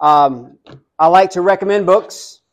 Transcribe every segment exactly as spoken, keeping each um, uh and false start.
Um, I like to recommend books,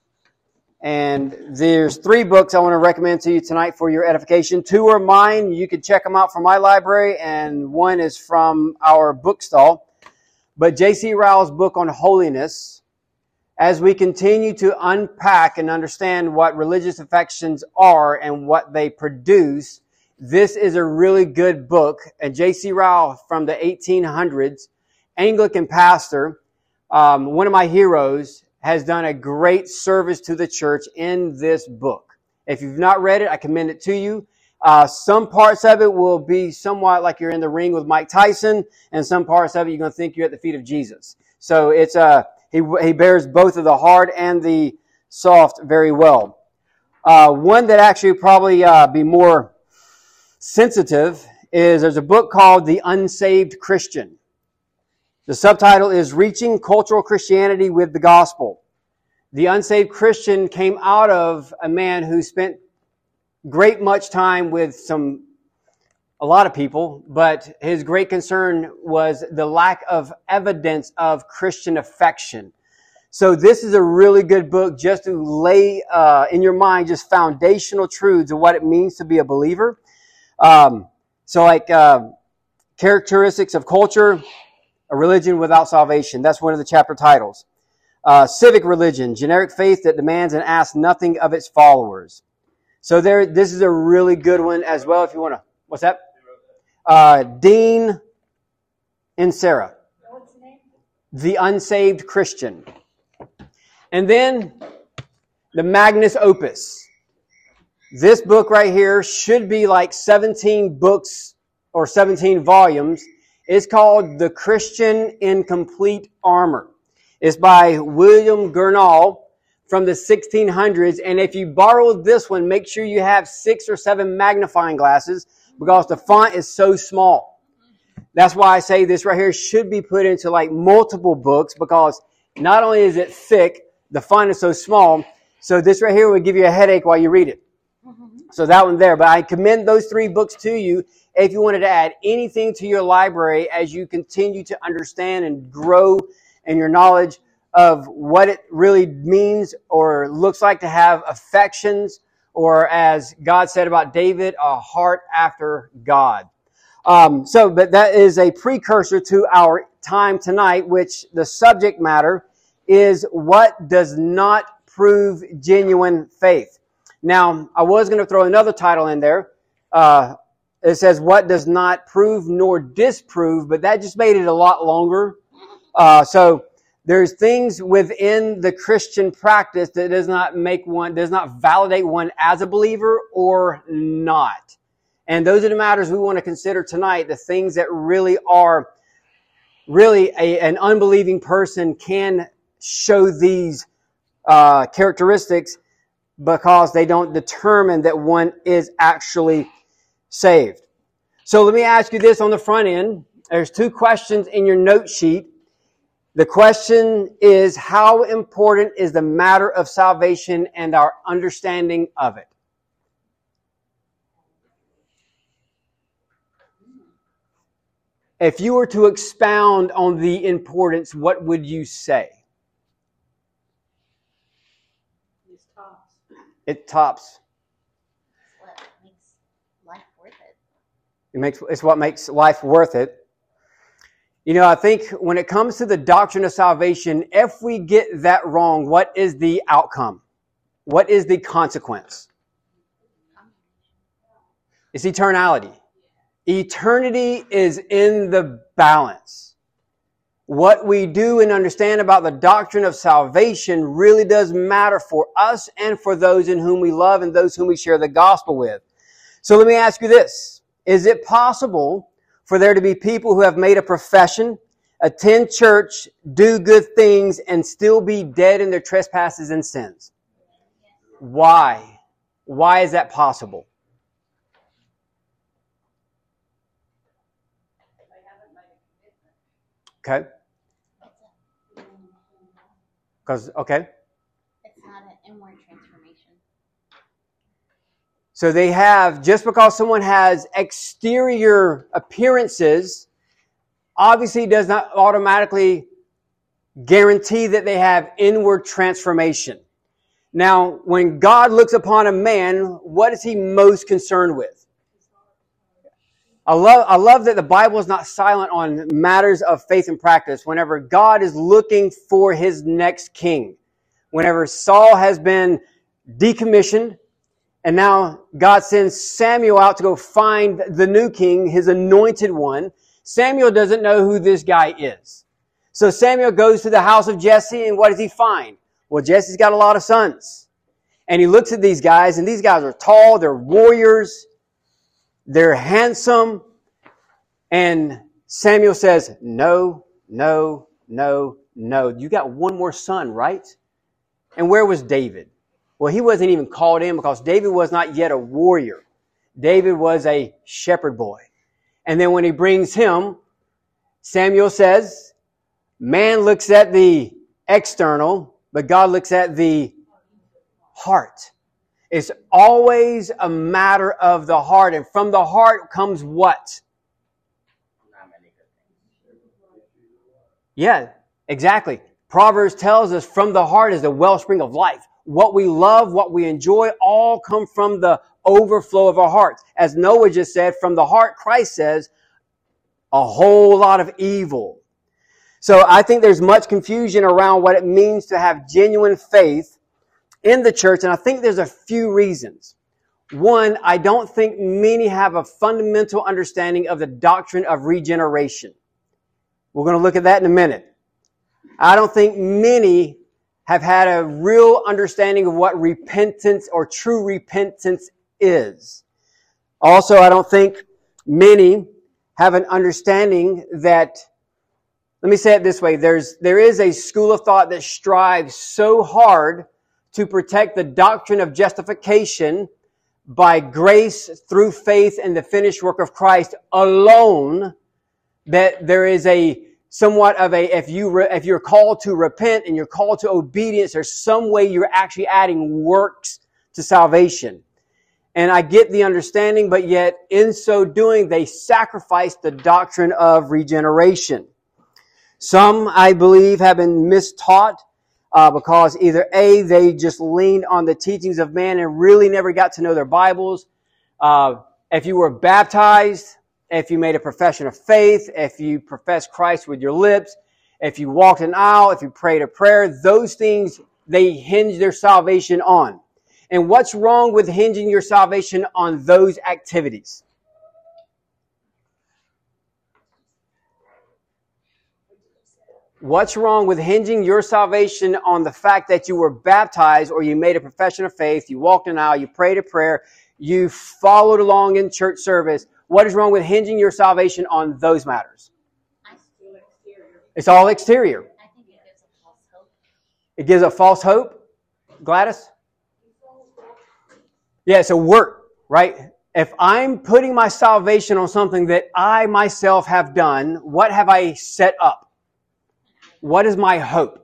and there's three books I want to recommend to you tonight for your edification. Two are mine. You can check them out from my library, and one is from our bookstall. But J C Ryle's book on holiness, as we continue to unpack and understand what religious affections are and what they produce, this is a really good book. And J C Ryle, from the eighteen hundreds, Anglican pastor, um, one of my heroes, has done a great service to the church in this book. If you've not read it, I commend it to you. Uh, some parts of it will be somewhat like you're in the ring with Mike Tyson, and some parts of it you're going to think you're at the feet of Jesus. So it's a, he, he bears both of the hard and the soft very well. Uh, one that actually probably uh, be more sensitive is there's a book called The Unsaved Christian. The subtitle is Reaching Cultural Christianity with the Gospel. The Unsaved Christian came out of a man who spent great much time with some, a lot of people, but his great concern was the lack of evidence of Christian affection. So this is a really good book just to lay uh, in your mind just foundational truths of what it means to be a believer. Um, so like uh, characteristics of culture, a religion without salvation. That's one of the chapter titles. Uh, civic religion, generic faith that demands and asks nothing of its followers. So there, this is a really good one as well. If you want to, what's that? Uh, Dean Inserra. What's the name? The Unsaved Christian. And then the Magnus Opus. This book right here should be like seventeen books or seventeen volumes. It's called The Christian in Complete Armor. It's by William Gurnall from the sixteen hundreds. And if you borrow this one, make sure you have six or seven magnifying glasses because the font is so small. That's why I say this right here should be put into like multiple books, because not only is it thick, the font is so small. So this right here would give you a headache while you read it. So that one there. But I commend those three books to you if you wanted to add anything to your library as you continue to understand and grow in your knowledge of what it really means or looks like to have affections, or as God said about David, a heart after God. Um, so, but that is a precursor to our time tonight, which the subject matter is what does not prove genuine faith. Now, I was going to throw another title in there. Uh, it says what does not prove nor disprove, but that just made it a lot longer. Uh, so there's things within the Christian practice that does not make one, does not validate one as a believer or not. And those are the matters we want to consider tonight, the things that really are, really a, an unbelieving person can show these uh, characteristics because they don't determine that one is actually saved. So let me ask you this on the front end. There's two questions in your note sheet. The question is, how important is the matter of salvation and our understanding of it? If you were to expound on the importance, what would you say? It tops. It tops. What makes life worth it? It makes, it's what makes life worth it. You know, I think when it comes to the doctrine of salvation, if we get that wrong, what is the outcome? What is the consequence? It's eternality. Eternity is in the balance. What we do and understand about the doctrine of salvation really does matter for us and for those in whom we love and those whom we share the gospel with. So let me ask you this. Is it possible for there to be people who have made a profession, attend church, do good things, and still be dead in their trespasses and sins? Why? Why is that possible? Okay. Because, okay. It's not an inward transformation. So they have, just because someone has exterior appearances, obviously does not automatically guarantee that they have inward transformation. Now, when God looks upon a man, what is he most concerned with? I love, I love that the Bible is not silent on matters of faith and practice. Whenever God is looking for his next king, whenever Saul has been decommissioned, and now God sends Samuel out to go find the new king, his anointed one, Samuel doesn't know who this guy is. So Samuel goes to the house of Jesse, and what does he find? Well, Jesse's got a lot of sons. And he looks at these guys, and these guys are tall, they're warriors, they're handsome. And Samuel says, no, no, no, no. You got one more son, right? And where was David? Well, he wasn't even called in because David was not yet a warrior. David was a shepherd boy. And then when he brings him, Samuel says, man looks at the external, but God looks at the heart. It's always a matter of the heart. And from the heart comes what? Yeah, exactly. Proverbs tells us from the heart is the wellspring of life. What we love, what we enjoy, all come from the overflow of our hearts. As Noah just said, from the heart, Christ says, a whole lot of evil. So I think there's much confusion around what it means to have genuine faith in the church, and I think there's a few reasons. One, I don't think many have a fundamental understanding of the doctrine of regeneration. We're going to look at that in a minute. I don't think many have had a real understanding of what repentance or true repentance is. Also, I don't think many have an understanding that, let me say it this way, there's, there is a school of thought that strives so hard to protect the doctrine of justification by grace through faith in the finished work of Christ alone, that there is a somewhat of a, if you re, if you're called to repent and you're called to obedience, there's some way you're actually adding works to salvation. And I get the understanding, but yet in so doing, they sacrifice the doctrine of regeneration. Some, I believe, have been mistaught uh, because either A, they just leaned on the teachings of man and really never got to know their Bibles. Uh, if you were baptized, if you made a profession of faith, if you professed Christ with your lips, if you walked an aisle, if you prayed a prayer, those things, they hinge their salvation on. And what's wrong with hinging your salvation on those activities? What's wrong with hinging your salvation on the fact that you were baptized or you made a profession of faith, you walked an aisle, you prayed a prayer, you followed along in church service? What is wrong with hinging your salvation on those matters? It's all exterior. I think it gives a false hope. It gives a false hope? Gladys? Yeah, it's a work, right? If I'm putting my salvation on something that I myself have done, what have I set up? What is my hope?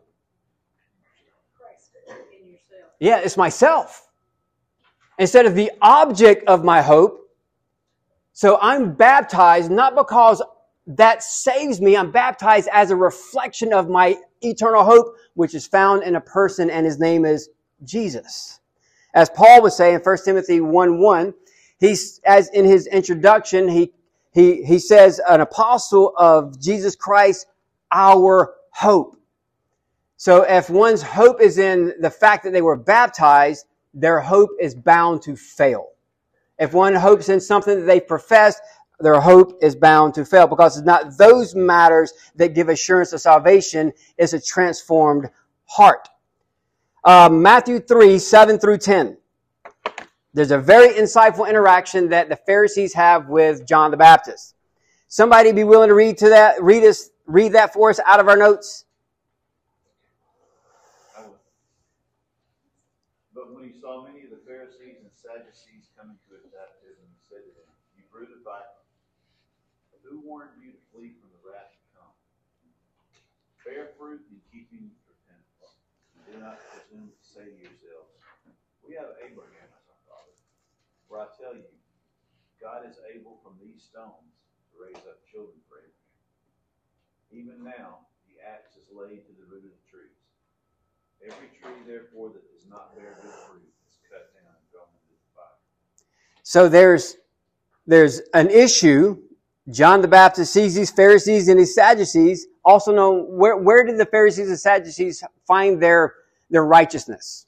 Yeah, it's myself. Instead of the object of my hope. So I'm baptized not because that saves me. I'm baptized as a reflection of my eternal hope, which is found in a person, and his name is Jesus. As Paul was saying in First Timothy one one, he's, as in his introduction, he, he, he says, an apostle of Jesus Christ, our hope. So if one's hope is in the fact that they were baptized, their hope is bound to fail. If one hopes in something that they profess, their hope is bound to fail, because it's not those matters that give assurance of salvation. It's a transformed heart. Uh, Matthew three, seven through ten. There's a very insightful interaction that the Pharisees have with John the Baptist. Somebody be willing to read to that, read us, read that for us out of our notes. But when he saw many of the Pharisees and Sadducees coming to his baptism, he said to them, "You brood of vipers, who warned you to flee from the wrath to come? Bear fruit in keeping with repentance. Do not presume to say to yourselves, 'We have Abraham as our father.' For I tell you, God is able from these stones to raise up children for Abraham. Even now, the axe is laid to the root of the trees. Every tree, therefore, that does not bear good fruit is cut down and thrown into the fire. So there's there's an issue. John the Baptist sees these Pharisees and these Sadducees. Also known, where where did the Pharisees and Sadducees find their their righteousness?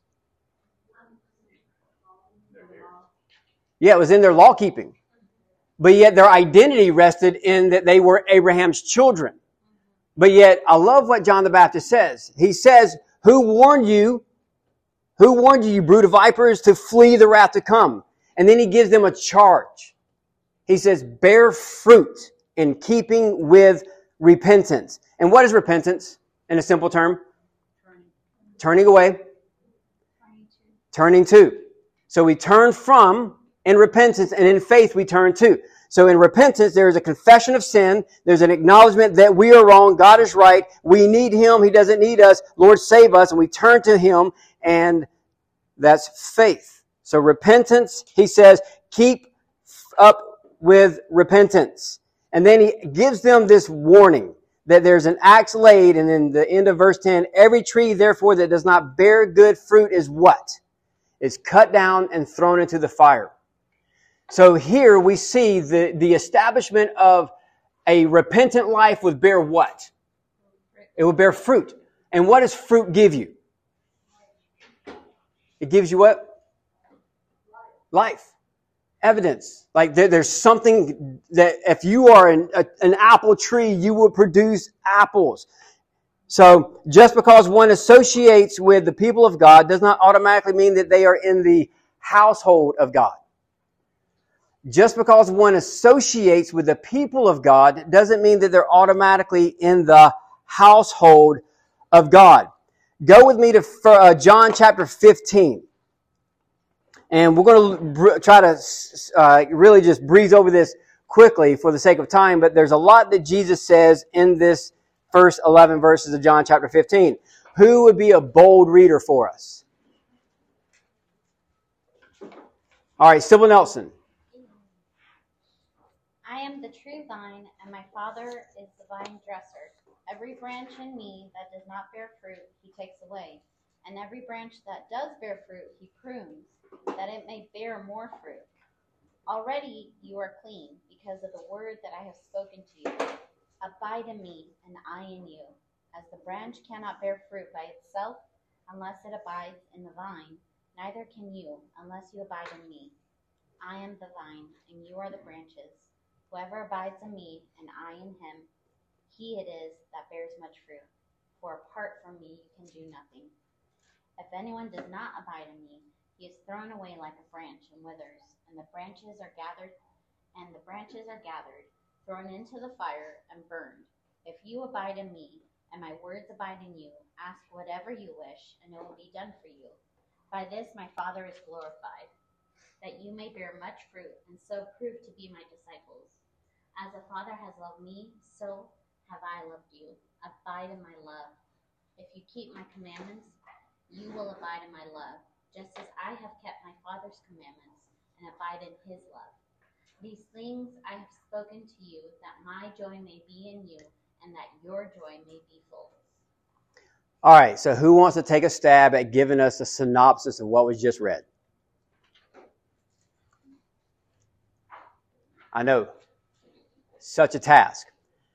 Yeah, it was in their law keeping. But yet their identity rested in that they were Abraham's children. But yet, I love what John the Baptist says. He says, who warned you, who warned you, you brood of vipers, to flee the wrath to come? And then he gives them a charge. He says, bear fruit in keeping with repentance. And what is repentance in a simple term? Turning away. Turning to. So we turn from in repentance, and in faith we turn to. So in repentance, there is a confession of sin. There's an acknowledgement that we are wrong. God is right. We need Him. He doesn't need us. Lord, save us. And we turn to Him, and that's faith. So repentance, he says, keep up with repentance. And then he gives them this warning that there's an axe laid, and in the end of verse ten, every tree, therefore, that does not bear good fruit is what? Is cut down and thrown into the fire. So here we see the, the establishment of a repentant life would bear what? It would bear fruit. And what does fruit give you? It gives you what? Life. Evidence. Like there, there's something that if you are an, a, an apple tree, you will produce apples. So just because one associates with the people of God does not automatically mean that they are in the household of God. Just because one associates with the people of God doesn't mean that they're automatically in the household of God. Go with me to uh, John chapter fifteen. And we're going to try to uh, really just breeze over this quickly for the sake of time, but there's a lot that Jesus says in this first eleven verses of John chapter fifteen. Who would be a bold reader for us? All right, Sybil Nelson. I am the true vine, and my Father is the vine dresser. Every branch in me that does not bear fruit, he takes away. And every branch that does bear fruit, he prunes, that it may bear more fruit. Already you are clean, because of the word that I have spoken to you. Abide in me, and I in you. As the branch cannot bear fruit by itself, unless it abides in the vine, neither can you, unless you abide in me. I am the vine, and you are the branches. Whoever abides in me, and I in him, he it is that bears much fruit. For apart from me you can do nothing. If anyone does not abide in me, he is thrown away like a branch and withers, and the branches are gathered, and the branches are gathered, thrown into the fire and burned. If you abide in me, and my words abide in you, ask whatever you wish, and it will be done for you. By this my Father is glorified, that you may bear much fruit, and so prove to be my disciples. As the Father has loved me, so have I loved you. Abide in my love. If you keep my commandments, you will abide in my love, just as I have kept my Father's commandments and abide in his love. These things I have spoken to you, that my joy may be in you, and that your joy may be full. All right, so who wants to take a stab at giving us a synopsis of what was just read? I know. Such a task.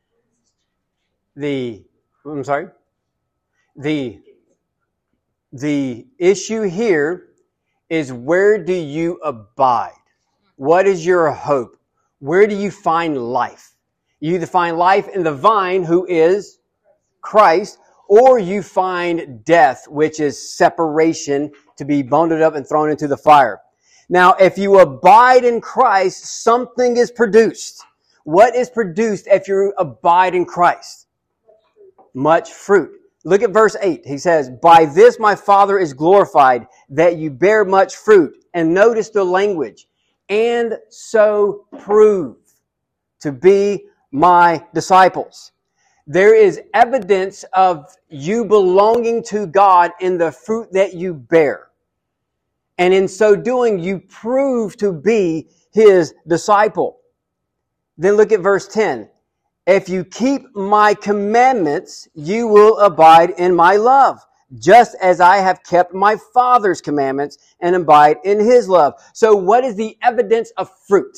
The, I'm sorry? The, the issue here is, where do you abide? What is your hope? Where do you find life? You either find life in the vine, who is Christ, or you find death, which is separation, to be bundled up and thrown into the fire. Now, if you abide in Christ, something is produced. What is produced if you abide in Christ? Much fruit. Look at verse eight. He says, by this my Father is glorified, that you bear much fruit. And notice the language. And so prove to be my disciples. There is evidence of you belonging to God in the fruit that you bear. And in so doing, you prove to be his disciple. Then look at verse ten. If you keep my commandments, you will abide in my love, just as I have kept my Father's commandments and abide in his love. So what is the evidence of fruit?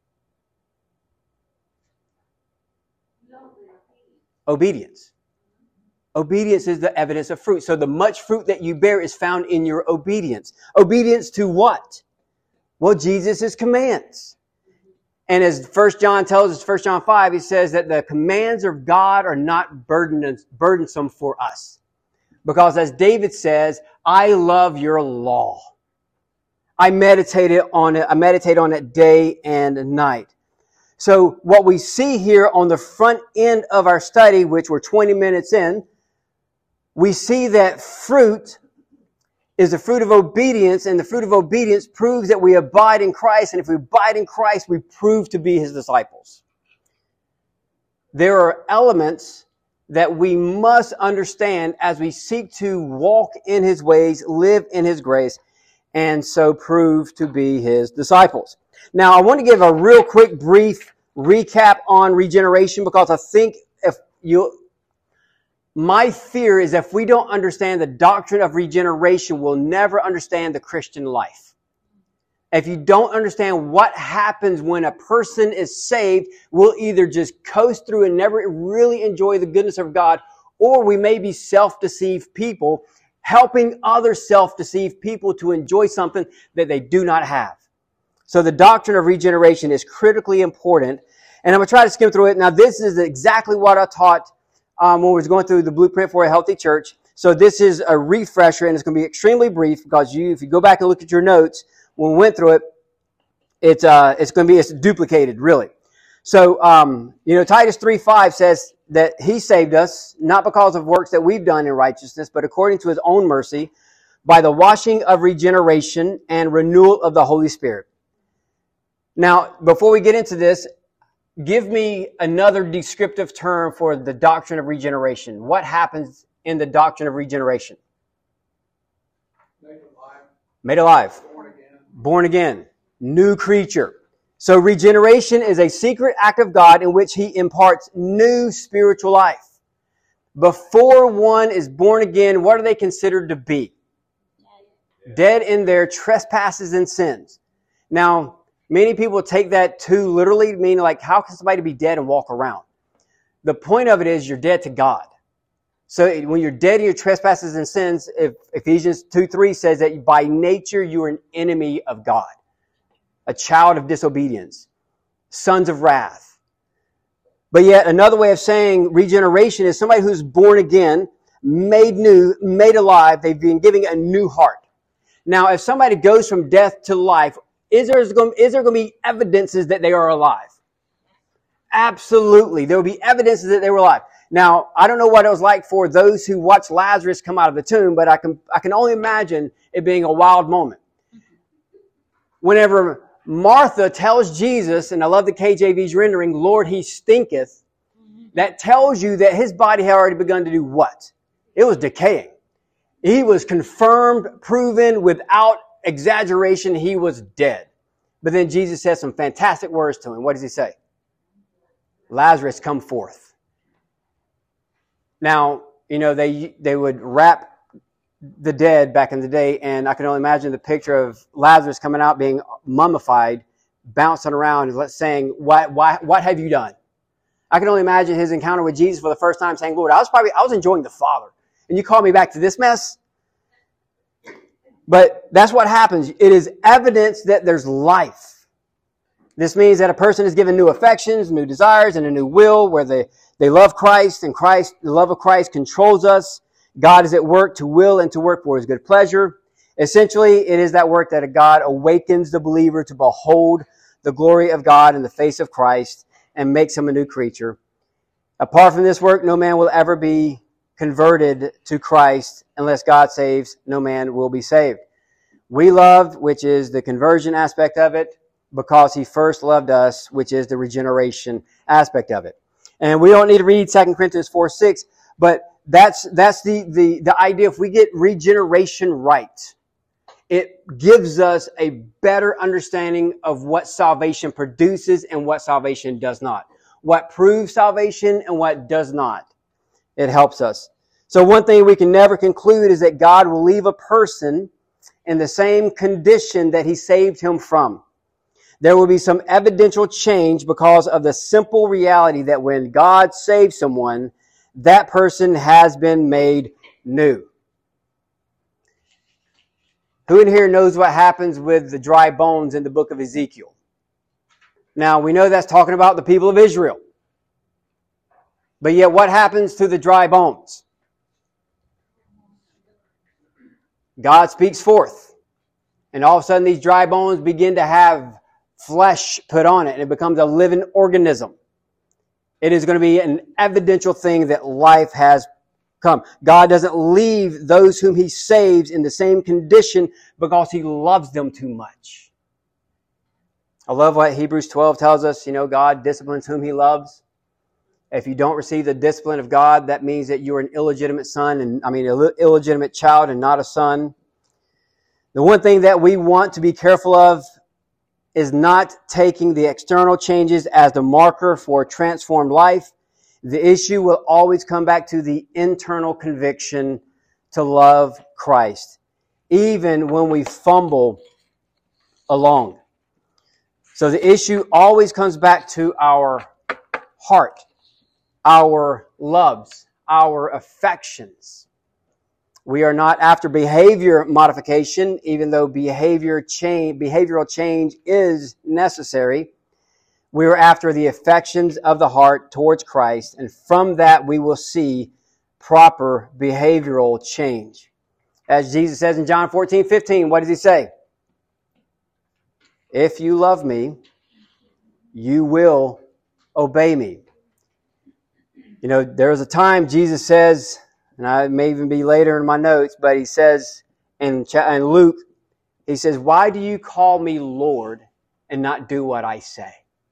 Obedience. Obedience is the evidence of fruit. So the much fruit that you bear is found in your obedience. Obedience to what? Well, Jesus' commands. And as First John tells us, First John five, he says that the commands of God are not burdensome for us. Because as David says, I love your law. I meditate on it, I meditate on it day and night. So what we see here on the front end of our study, which we're twenty minutes in, we see that fruit is the fruit of obedience, and the fruit of obedience proves that we abide in Christ, and if we abide in Christ, we prove to be his disciples. There are elements that we must understand as we seek to walk in his ways, live in his grace, and so prove to be his disciples. Now, I want to give a real quick, brief recap on regeneration, because I think if you... My fear is if we don't understand the doctrine of regeneration, we'll never understand the Christian life. If you don't understand what happens when a person is saved, we'll either just coast through and never really enjoy the goodness of God, or we may be self-deceived people, helping other self-deceived people to enjoy something that they do not have. So the doctrine of regeneration is critically important, and I'm going to try to skim through it. Now, this is exactly what I taught Um, when we was going through the blueprint for a healthy church. So this is a refresher, and it's going to be extremely brief, because you, if you go back and look at your notes when we went through it, it's uh, it's going to be it's duplicated, really. So um, you know, Titus three five says that he saved us not because of works that we've done in righteousness, but according to his own mercy, by the washing of regeneration and renewal of the Holy Spirit. Now, before we get into this, give me another descriptive term for the doctrine of regeneration. What happens in the doctrine of regeneration? Made alive. Made alive. Born again. Born again. New creature. So regeneration is a secret act of God in which he imparts new spiritual life. Before one is born again, what are they considered to be? Dead, Dead in their trespasses and sins. Now, many people take that too literally, meaning like, how can somebody be dead and walk around? The point of it is you're dead to God. So when you're dead in your trespasses and sins, if Ephesians two three says that by nature you are an enemy of God, a child of disobedience, sons of wrath. But yet another way of saying regeneration is somebody who's born again, made new, made alive. They've been given a new heart. Now, if somebody goes from death to life, Is there, is there going to be evidences that they are alive? Absolutely. There will be evidences that they were alive. Now, I don't know what it was like for those who watched Lazarus come out of the tomb, but I can, I can only imagine it being a wild moment. Whenever Martha tells Jesus, and I love the K J V's rendering, Lord, he stinketh, that tells you that his body had already begun to do what? It was decaying. He was confirmed, proven, without exaggeration, he was dead. But then Jesus says some fantastic words to him. What does he say? Lazarus, come forth. Now, you know, they they would wrap the dead back in the day, and I can only imagine the picture of Lazarus coming out being mummified, bouncing around and saying, "What why what have you done?" I can only imagine his encounter with Jesus for the first time saying, "Lord, I was probably I was enjoying the Father, and you called me back to this mess?" But that's what happens. It is evidence that there's life. This means that a person is given new affections, new desires, and a new will where they, they love Christ, and Christ, the love of Christ controls us. God is at work to will and to work for his good pleasure. Essentially, it is that work that God awakens the believer to behold the glory of God in the face of Christ and makes him a new creature. Apart from this work, no man will ever be converted to Christ. Unless God saves, no man will be saved. We love, which is the conversion aspect of it, because he first loved us, which is the regeneration aspect of it. And we don't need to read Second Corinthians four six, but that's that's the, the, the idea. If we get regeneration right, it gives us a better understanding of what salvation produces and what salvation does not. what proves salvation and what does not. It helps us. So one thing we can never conclude is that God will leave a person in the same condition that He saved him from. There will be some evidential change because of the simple reality that when God saves someone, that person has been made new. Who in here knows what happens with the dry bones in the book of Ezekiel? Now, we know that's talking about the people of Israel. But yet, what happens to the dry bones? God speaks forth. And all of a sudden, these dry bones begin to have flesh put on it, and it becomes a living organism. It is going to be an evidential thing that life has come. God doesn't leave those whom He saves in the same condition because He loves them too much. I love what Hebrews twelve tells us. You know, God disciplines whom He loves. If you don't receive the discipline of God, that means that you're an illegitimate son, and I mean, an illegitimate child and not a son. The one thing that we want to be careful of is not taking the external changes as the marker for transformed life. The issue will always come back to the internal conviction to love Christ, even when we fumble along. So the issue always comes back to our heart, our loves, our affections. We are not after behavior modification, even though behavior change, behavioral change is necessary. We are after the affections of the heart towards Christ, and from that we will see proper behavioral change. As Jesus says in John fourteen fifteen, what does He say? If you love me, you will obey me. You know, there was a time Jesus says, and I may even be later in my notes, but He says in, in Luke, He says, why do you call me Lord and not do what I say?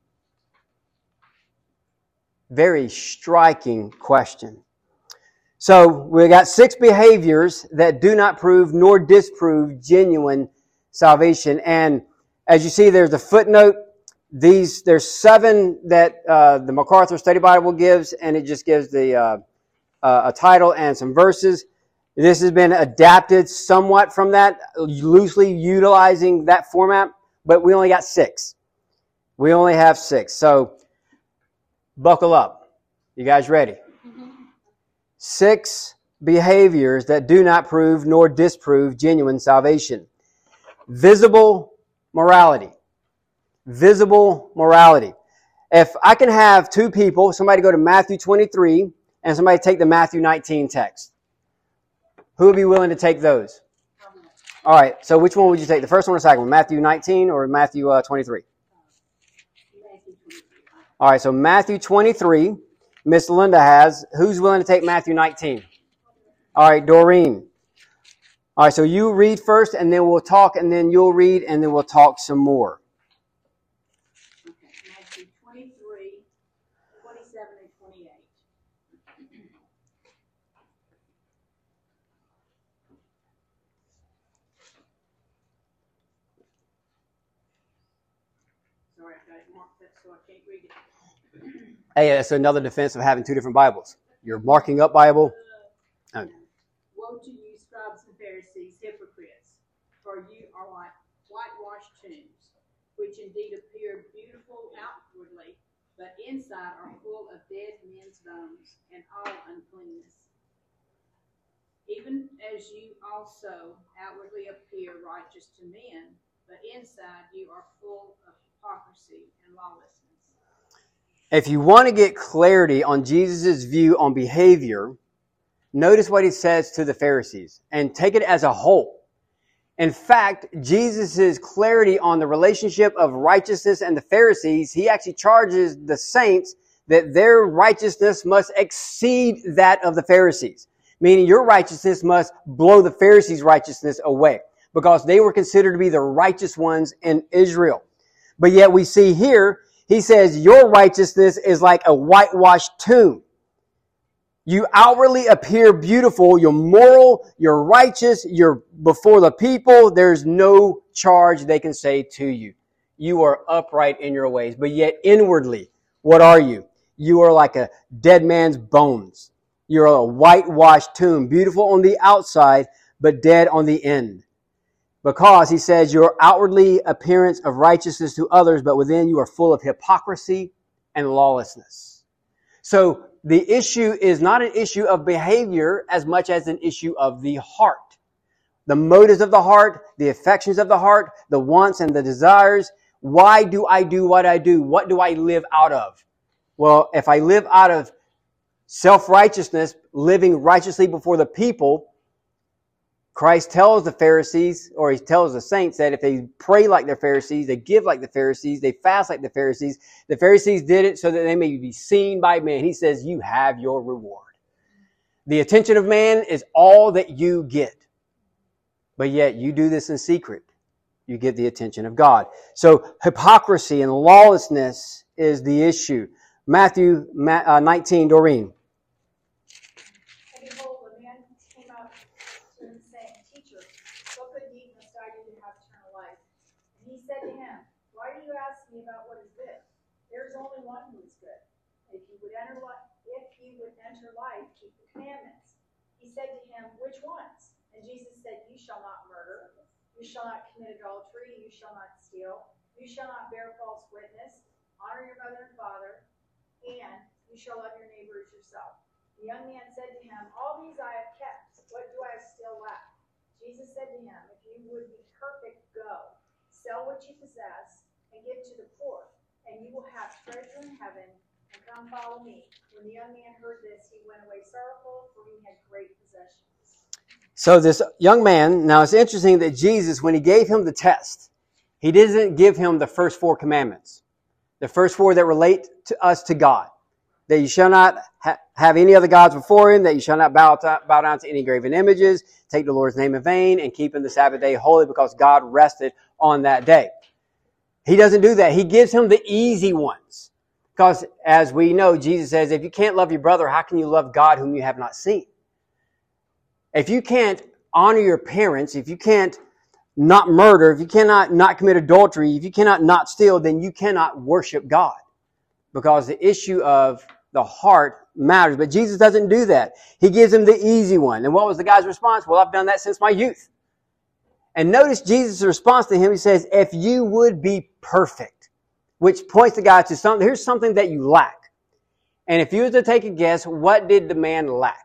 Very striking question. So we got six behaviors that do not prove nor disprove genuine salvation. And as you see, there's a footnote. These there's seven that uh, the MacArthur Study Bible gives, and it just gives the uh, uh, a title and some verses. This has been adapted somewhat from that, loosely utilizing that format, but we only got six. We only have six. So buckle up. You guys ready? Mm-hmm. Six behaviors that do not prove nor disprove genuine salvation. Visible morality. Visible morality. If I can have two people, somebody go to Matthew twenty-three and somebody take the Matthew nineteen text. Who would be willing to take those? All right, so which one would you take? The first one or the second one? Matthew nineteen or Matthew uh, twenty-three? All right, so Matthew twenty-three, Miss Linda has. Who's willing to take Matthew nineteen? All right, Doreen. All right, so you read first, and then we'll talk, and then you'll read, and then we'll talk some more. Okay, Matthew twenty-three, twenty-seven, and twenty-eight. Sorry, I've got it marked up so I can't read it. Hey, that's another defense of having two different Bibles. Your marking up Bible. Oh. Woe to you, scribes and Pharisees, hypocrites, for you are like whitewashed tombs, which indeed appear beautiful outwardly, but inside are full of dead men's bones and all uncleanness. Even as you also outwardly appear righteous to men, but inside you are full of hypocrisy and lawlessness. If you want to get clarity on Jesus' view on behavior, notice what He says to the Pharisees and take it as a whole. In fact, Jesus' clarity on the relationship of righteousness and the Pharisees, He actually charges the saints that their righteousness must exceed that of the Pharisees. Meaning your righteousness must blow the Pharisees' righteousness away because they were considered to be the righteous ones in Israel. But yet we see here, He says, your righteousness is like a whitewashed tomb. You outwardly appear beautiful, you're moral, you're righteous, you're before the people. There's no charge they can say to you. You are upright in your ways. But yet inwardly, what are you? You are like a dead man's bones. You're a whitewashed tomb, beautiful on the outside, but dead on the end. Because, he says, your outwardly appearance of righteousness to others, but within you are full of hypocrisy and lawlessness. So, the issue is not an issue of behavior as much as an issue of the heart. The motives of the heart, the affections of the heart, the wants and the desires. Why do I do what I do? What do I live out of? Well, if I live out of self-righteousness, living righteously before the people, Christ tells the Pharisees, or he tells the saints, that if they pray like the Pharisees, they give like the Pharisees, they fast like the Pharisees, the Pharisees did it so that they may be seen by men. He says, you have your reward. The attention of man is all that you get. But yet you do this in secret. You get the attention of God. So hypocrisy and lawlessness is the issue. Matthew nineteen, Doreen. And behold, a man came up to him saying, Teacher, what good deed must I do to have eternal life? And he said to him, Why do you ask me about what is good? There is only one who is good. If you would enter life, if you would enter life, keep the commandments. He said to him, Which ones? And Jesus said, You shall not murder. You shall not commit adultery. You shall not steal. You shall not bear false witness. Honor your mother and father. And you shall love your neighbor as yourself. The young man said to him, All these I have kept. What do I still lack? Jesus said to him, If you would be perfect, go. Sell what you possess and give to the poor, and you will have treasure in heaven, and come follow me. When the young man heard this, he went away sorrowful, for he had great possessions. So this young man, now it's interesting that Jesus, when he gave him the test, he didn't give him the first four commandments. The first four that relate to us to God. That you shall not ha- have any other gods before him, that you shall not bow, to, bow down to any graven images, take the Lord's name in vain, and keep in the Sabbath day holy because God rested on that day. He doesn't do that. He gives him the easy ones. Because as we know, Jesus says, if you can't love your brother, how can you love God whom you have not seen? If you can't honor your parents, if you can't not murder, if you cannot not commit adultery, if you cannot not steal, then you cannot worship God. Because the issue of the heart matters. But Jesus doesn't do that. He gives him the easy one. And what was the guy's response? Well, I've done that since my youth. And notice Jesus' response to him. He says, if you would be perfect, which points the guy to something. Here's something that you lack. And if you were to take a guess, what did the man lack?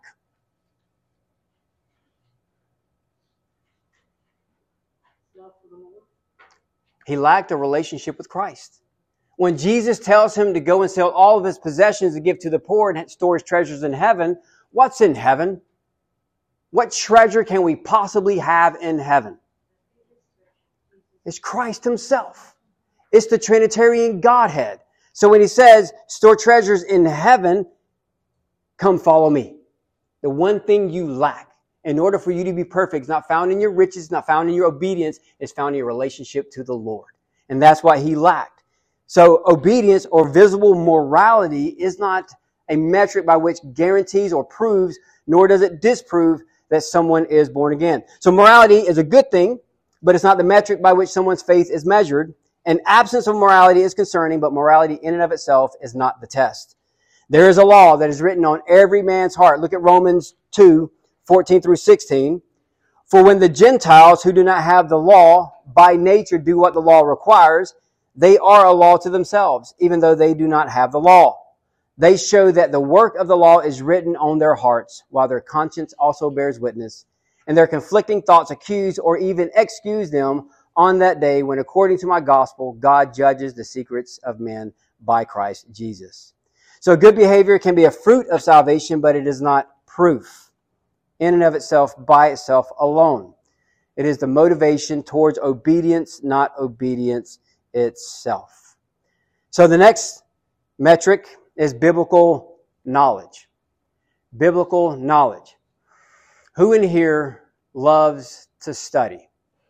He lacked a relationship with Christ. When Jesus tells him to go and sell all of his possessions and give to the poor and store his treasures in heaven, what's in heaven? What treasure can we possibly have in heaven? It's Christ himself. It's the Trinitarian Godhead. So when he says, store treasures in heaven, come follow me. The one thing you lack in order for you to be perfect is not found in your riches, not found in your obedience, it's found in your relationship to the Lord. And that's what he lacked. So obedience or visible morality is not a metric by which guarantees or proves, nor does it disprove that someone is born again. So morality is a good thing, but it's not the metric by which someone's faith is measured. An absence of morality is concerning, but morality in and of itself is not the test. There is a law that is written on every man's heart. Look at Romans two, fourteen through sixteen. For when the Gentiles who do not have the law by nature do what the law requires, they are a law to themselves, even though they do not have the law. They show that the work of the law is written on their hearts, while their conscience also bears witness, and their conflicting thoughts accuse or even excuse them on that day when, according to my gospel, God judges the secrets of men by Christ Jesus. So good behavior can be a fruit of salvation, but it is not proof in and of itself, by itself alone. It is the motivation towards obedience, not obedience itself. So the next metric is biblical knowledge. Biblical knowledge. Who in here loves to study?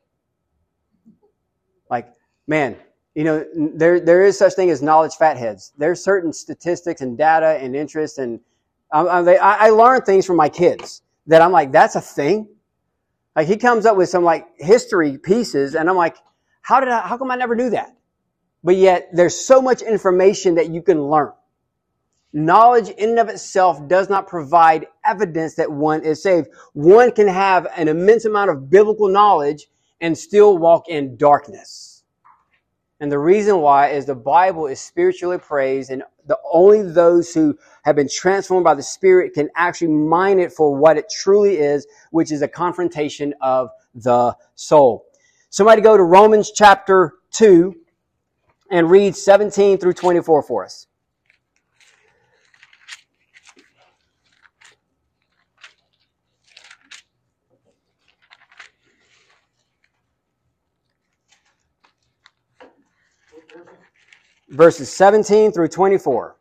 Like, man, you know, there there is such thing as knowledge fatheads. There's certain statistics and data and interests, and um, I, I learn things from my kids that I'm like, that's a thing. Like he comes up with some like history pieces, and I'm like, how did I? How come I never knew that? But yet, there's so much information that you can learn. knowledge in and of itself does not provide evidence that one is saved. One can have an immense amount of biblical knowledge and still walk in darkness. And the reason why is the Bible is spiritually appraised, and the only those who have been transformed by the Spirit can actually mine it for what it truly is, which is a confrontation of the soul. Somebody go to Romans chapter two and read seventeen through twenty-four for us. Verses seventeen through twenty-four.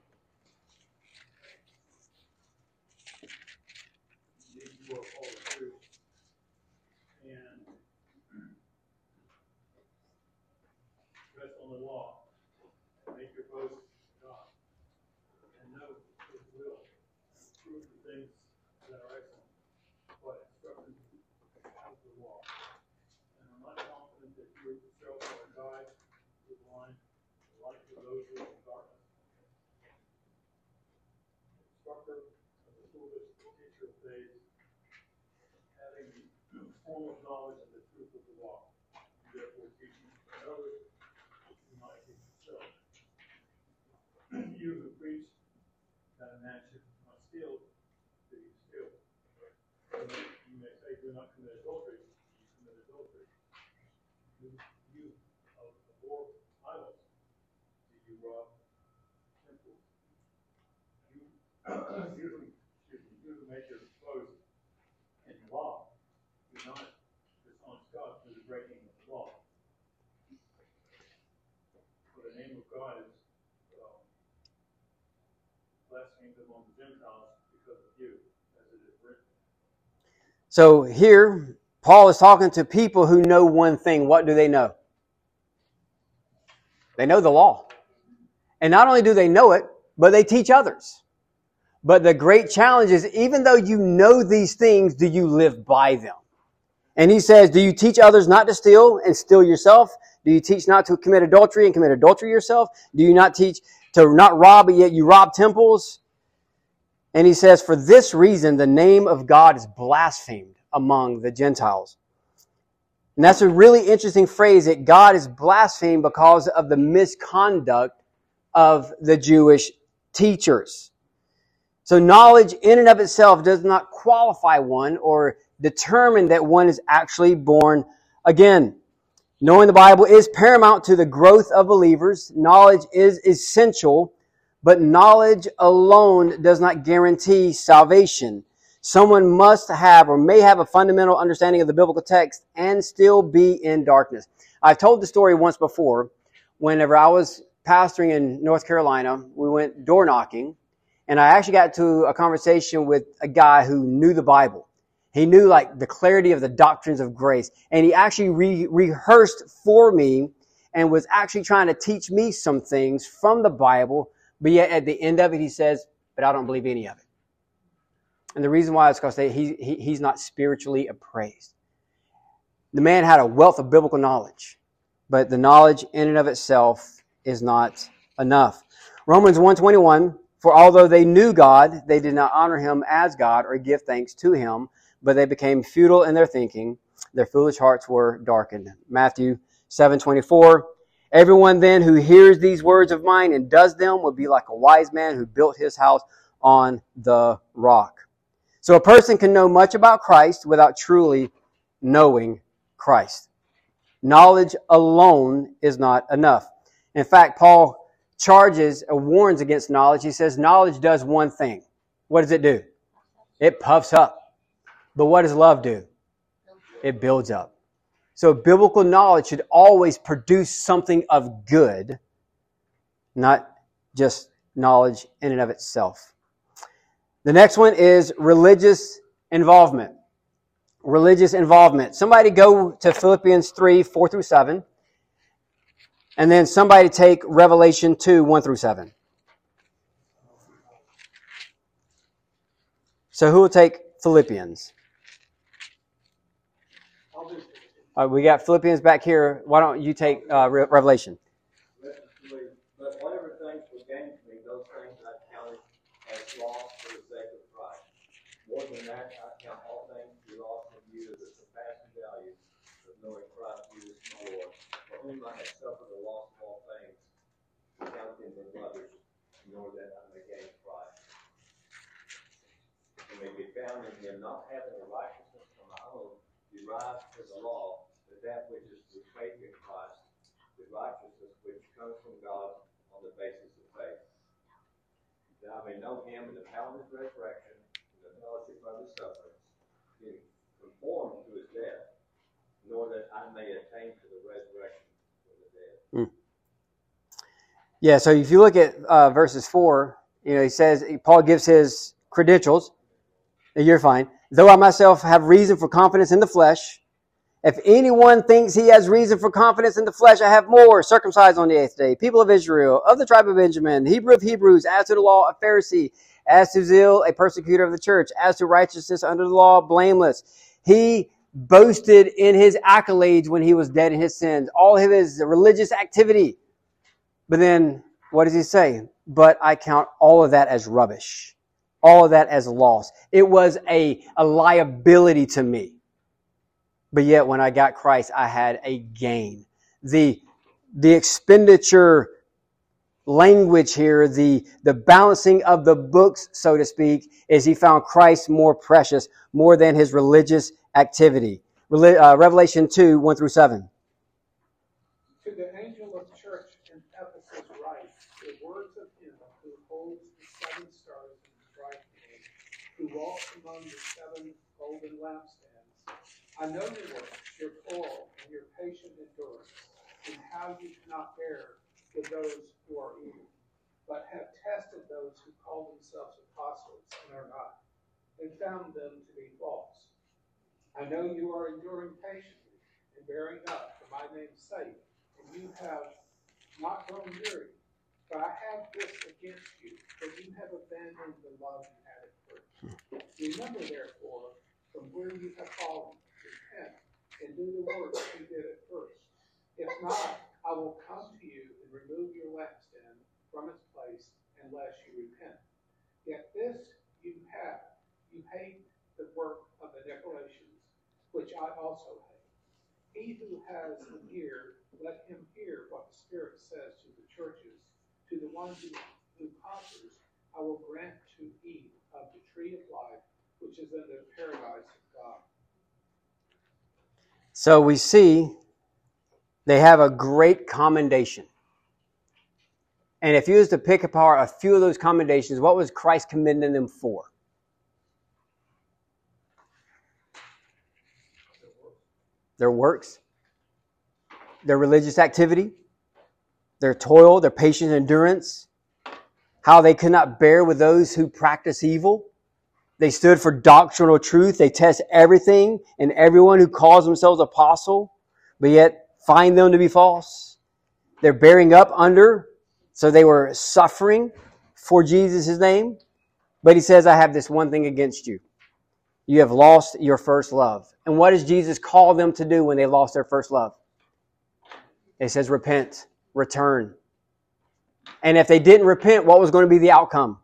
Form of knowledge and the truth of the law. Therefore, teaching others, you might teach yourself. You who preach that a man should not steal, do you steal? You may say, do not commit adultery, you commit adultery. You, you of the war idols, do you rob temples? You, you, who, excuse me, you who make your boast in the law, do not dishonor God through the breaking of the law. For the name of God is um, blasphemed among the Gentiles because of you, as it is written. So here, Paul is talking to people who know one thing. What do they know? They know the law. And not only do they know it, but they teach others. But the great challenge is, even though you know these things, do you live by them? And he says, do you teach others not to steal and steal yourself? Do you teach not to commit adultery and commit adultery yourself? Do you not teach to not rob, but yet you rob temples? And he says, for this reason, the name of God is blasphemed among the Gentiles. And that's a really interesting phrase, that God is blasphemed because of the misconduct of the Jewish teachers. So knowledge in and of itself does not qualify one or determine that one is actually born again. Knowing the Bible is paramount to the growth of believers. Knowledge is essential, but knowledge alone does not guarantee salvation. Someone must have or may have a fundamental understanding of the biblical text and still be in darkness. I've told the story once before. Whenever I was pastoring in North Carolina, we went door knocking, and I actually got to a conversation with a guy who knew the Bible. He knew like the clarity of the doctrines of grace. And he actually re- rehearsed for me and was actually trying to teach me some things from the Bible. But yet at the end of it, he says, but I don't believe any of it. And the reason why is because he, he, he's not spiritually appraised. The man had a wealth of biblical knowledge, but the knowledge in and of itself is not enough. Romans one twenty-one, for although they knew God, they did not honor him as God or give thanks to him, but they became futile in their thinking. Their foolish hearts were darkened. Matthew seven twenty-four. Everyone then who hears these words of mine and does them will be like a wise man who built his house on the rock. So a person can know much about Christ without truly knowing Christ. Knowledge alone is not enough. In fact, Paul charges or warns against knowledge. He says knowledge does one thing. What does it do? It puffs up. But what does love do? It builds up. So biblical knowledge should always produce something of good, not just knowledge in and of itself. The next one is religious involvement. Religious involvement. Somebody go to Philippians three, four through seven. And then somebody take Revelation two, one through seven. So who will take Philippians? Uh, we got Philippians back here. Why don't you take uh, Revelation? But whatever things were gained to me, those things I counted than that, I count all things to be lost in view of the surpassing value of knowing Christ Jesus my Lord, for whom I have suffered the loss of all things, to count them as others, in order that I may gain Christ, and may be found in him, not having a righteousness from my own derived from the law, but that which is through faith in Christ, the righteousness which comes from God on the basis of faith. That I may know him in the power of his resurrection, in the fellowship of his sufferings, being conformed to his death, in order that I may attain to the resurrection from the dead. Mm. Yeah, so if you look at uh, verses four, you know, he says, Paul gives his credentials. You're fine. Though I myself have reason for confidence in the flesh, if anyone thinks he has reason for confidence in the flesh, I have more. Circumcised on the eighth day, people of Israel, of the tribe of Benjamin, Hebrew of Hebrews, as to the law, a Pharisee, as to zeal, a persecutor of the church, as to righteousness under the law, blameless. He boasted in his accolades when he was dead in his sins, all of his religious activity. But then, what does he say? But I count all of that as rubbish. All of that as loss. It was a, a liability to me. But yet, when I got Christ, I had a gain. The, the expenditure language here, the, the balancing of the books, so to speak, is he found Christ more precious, more than his religious activity. Uh, Revelation two, one through seven. To the angel of the church in Ephesus write, the words of him who holds the seven stars in his right hand, who walks among the seven golden lampstands. I know your works, your toil, and your patient endurance, and how you cannot bear with those who are evil, but have tested those who call themselves apostles and are not, and found them to be false. I know you are enduring patiently and bearing up for my name's sake, and you have not grown weary. But I have this against you, that you have abandoned the love you had at first. Remember, therefore, from where you have fallen, repent, and do the works you did at first. If not, I will come to you and remove your lampstand from its place unless you repent. Yet this you have, you hate the work of the Nicolaitans, which I also hate. He who has an ear, let him hear what the Spirit says to the churches. To the one who, who conquers, I will grant to eat of the tree of life, which is in the paradise of God. So we see they have a great commendation. And if you was to pick apart a few of those commendations, what was Christ commending them for? Their works, their religious activity, their toil, their patient endurance, how they could not bear with those who practice evil. They stood for doctrinal truth. They test everything and everyone who calls themselves apostle, but yet find them to be false. They're bearing up under, so they were suffering for Jesus' name. But he says, I have this one thing against you. You have lost your first love. And what does Jesus call them to do when they lost their first love? He says, repent, return. And if they didn't repent, what was going to be the outcome?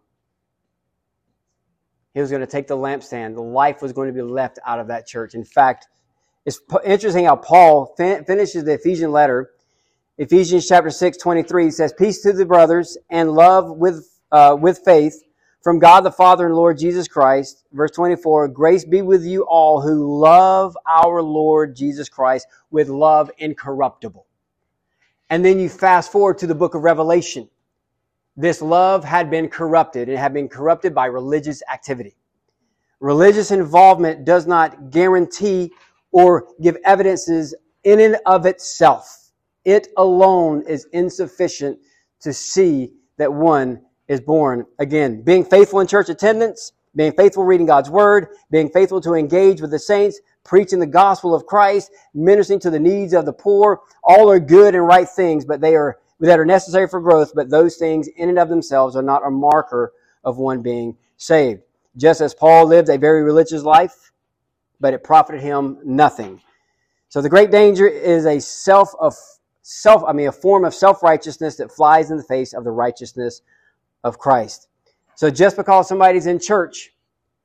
He was going to take the lampstand. The life was going to be left out of that church. In fact, it's interesting how Paul fin- finishes the Ephesian letter. Ephesians chapter six, twenty-three says, peace to the brothers and love with uh, with faith from God the Father and Lord Jesus Christ. Verse twenty-four, grace be with you all who love our Lord Jesus Christ with love incorruptible. And then you fast forward to the book of Revelation. This love had been corrupted. It had been corrupted by religious activity. Religious involvement does not guarantee or give evidences in and of itself. It alone is insufficient to see that one is born again. Being faithful in church attendance, being faithful reading God's word, being faithful to engage with the saints, preaching the gospel of Christ, ministering to the needs of the poor, all are good and right things, but they are that are necessary for growth, but those things in and of themselves are not a marker of one being saved. Just as Paul lived a very religious life, but it profited him nothing. So the great danger is a self of self, I mean, a form of self-righteousness that flies in the face of the righteousness of Christ. So just because somebody's in church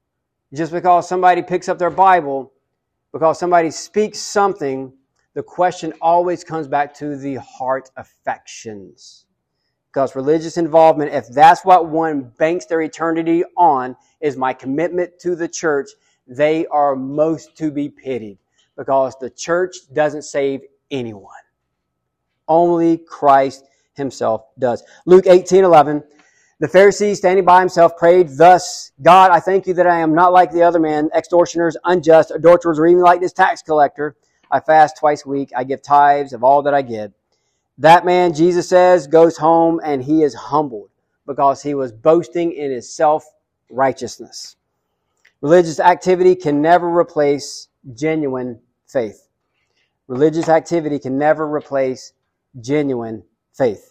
Just because somebody picks up their Bible, because somebody speaks something, the question always comes back to the heart affections. Because religious involvement, if that's what one banks their eternity on, is my commitment to the church, they are most to be pitied. Because the church doesn't save anyone. Only Christ himself does. Luke eighteen eleven. The Pharisee, standing by himself, prayed thus, God, I thank you that I am not like the other men, extortioners, unjust, adulterers, or even like this tax collector. I fast twice a week. I give tithes of all that I get. That man, Jesus says, goes home and he is humbled because he was boasting in his self-righteousness. Religious activity can never replace genuine faith. Religious activity can never replace genuine faith.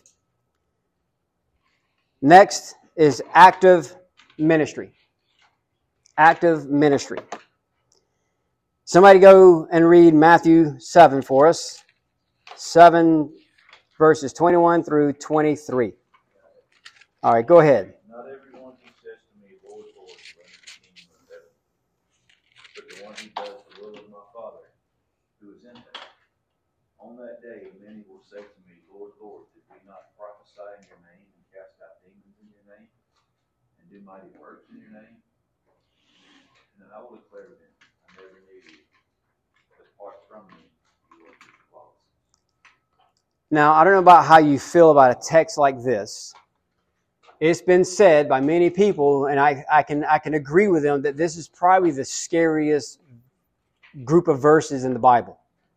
Next is active ministry. Active ministry. Somebody go and read Matthew seven for us. seven verses twenty-one through twenty-three. All right, go ahead. Not everyone who says to me, Lord, Lord, will enter the kingdom of heaven, but the one who does the will of my Father who is in heaven. On that day, many will say to me, Lord, Lord, did we not prophesy in your name and cast out demons in your name and do mighty works in your name? And then I will declare to them, I never knew you. Depart from me, you workers of lawlessness. Now, I don't know about how you feel about a text like this. It's been said by many people, and I, I can I can agree with them, that this is probably the scariest group of verses in the Bible.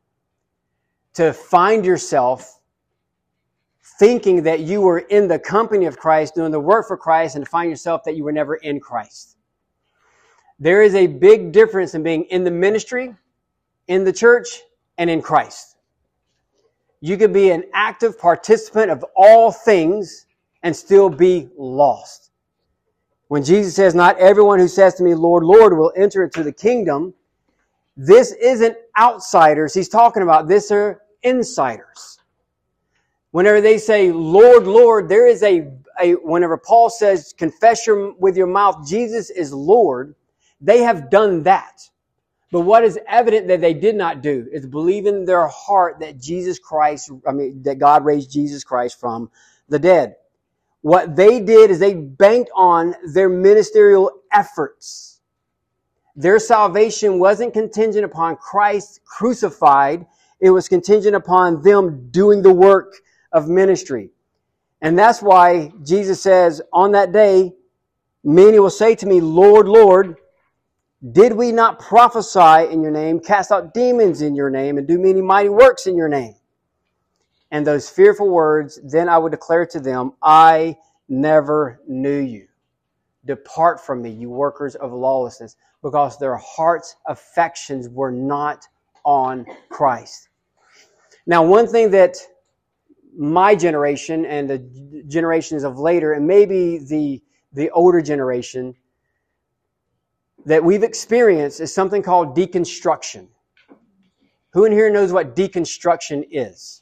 To find yourself thinking that you were in the company of Christ, doing the work for Christ, and to find yourself that you were never in Christ. There is a big difference in being in the ministry, in the church, and in Christ. You could be an active participant of all things and still be lost. When Jesus says, not everyone who says to me, Lord, Lord, will enter into the kingdom, this isn't outsiders he's talking about. This are insiders. Whenever they say, Lord, Lord, there is a, a whenever Paul says, confess your, with your mouth, Jesus is Lord, they have done that. But what is evident that they did not do is believe in their heart that Jesus Christ, I mean, that God raised Jesus Christ from the dead. What they did is they banked on their ministerial efforts. Their salvation wasn't contingent upon Christ crucified. It was contingent upon them doing the work of ministry. And that's why Jesus says, on that day, many will say to me, Lord, Lord, did we not prophesy in your name, cast out demons in your name, and do many mighty works in your name? And those fearful words, then I would declare to them, I never knew you. Depart from me, you workers of lawlessness, because their heart's affections were not on Christ. Now, one thing that my generation and the generations of later, and maybe the, the older generation, that we've experienced is something called deconstruction. Who in here knows what deconstruction is?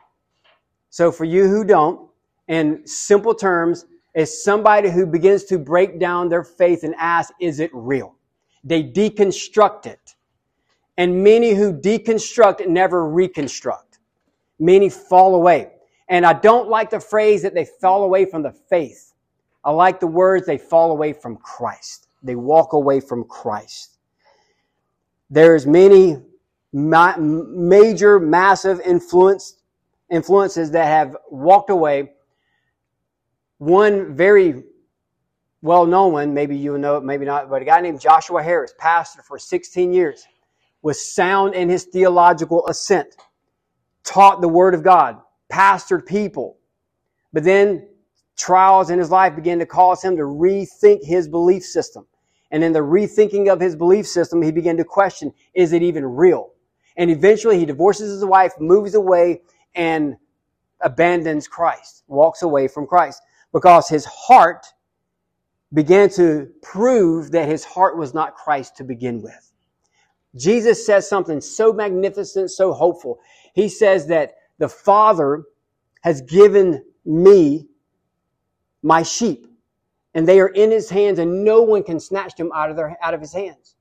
So for you who don't, in simple terms, is somebody who begins to break down their faith and ask, is it real? They deconstruct it. And many who deconstruct never reconstruct. Many fall away. And I don't like the phrase that they fall away from the faith. I like the words they fall away from Christ. They walk away from Christ. There's many ma- major, massive influence influences that have walked away. One very well-known one, maybe you know it, maybe not, but a guy named Joshua Harris, pastor for sixteen years, was sound in his theological assent, taught the Word of God, pastored people. But then trials in his life began to cause him to rethink his belief system. And in the rethinking of his belief system, he began to question, is it even real? And eventually he divorces his wife, moves away, and abandons Christ, walks away from Christ, because his heart began to prove that his heart was not Christ to begin with. Jesus says something so magnificent, so hopeful. He says that the Father has given me my sheep. And they are in his hands, and no one can snatch them out of their out of his hands.